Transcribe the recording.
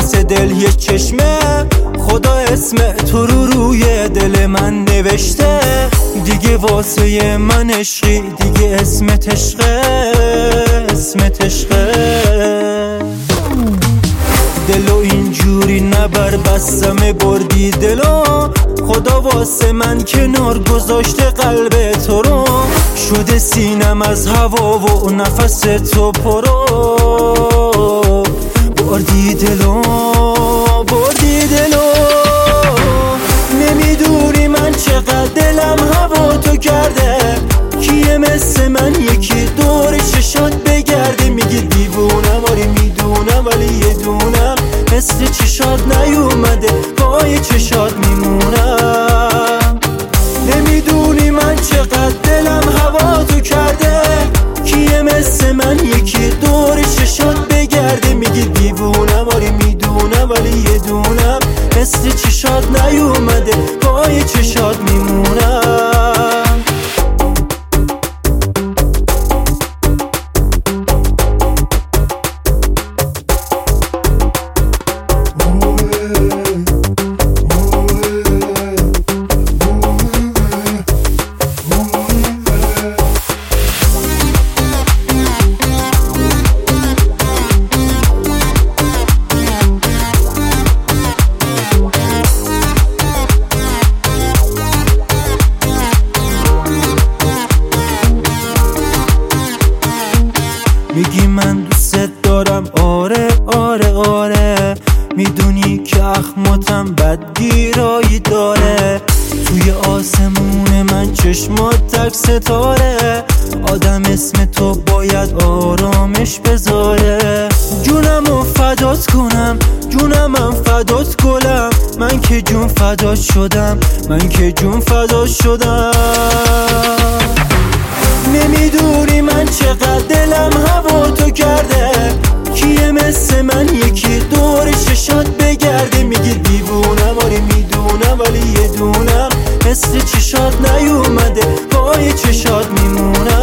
واسه دل یه چشمه، خدا اسم تو رو روی دل من نوشته. دیگه واسه من عشقی، دیگه اسمت عشقه، اسمت عشقه. دلو اینجوری نبر بستم بردی دلو، خدا واسه من کنار گذاشته قلب تو رو. شده سینم از هوا و نفس تو پرو، بردی دلو، بردی دلو. نمیدونی من چقدر دلم هوا تو کرده، کیه مثل من یکی دور چشات بگرده. میگی دیوونم، آره میدونم، ولی یه دونم مثل چشات نیومده، پای چشات میمونم. نمیدونی من چقدر دلم هوا تو کرده، کیه مثل من یکی دور چشات بگرده. میگی دیوونم، آره میدونم، ولی یه دونم مثل چشات نیومده، پای چشات میمونم. میگی من دوست دارم، آره آره آره. میدونی که اخماتم بدگیرایی داره، توی آسمون من چشمات تک ستاره. آدم اسم تو باید آرامش بذاره. جونمو فدات کنم، جونمم فدات گلم. من که جون فدات شدم، من که جون فدات شدم. نمیدونی من چقدر دلم هوا تو کرده، کیه مثل من یکی دور چشات بگرده. میگی دیوونم، آره میدونم، ولی یه دونم مثل چشات نیومده، پای چشات میمونم.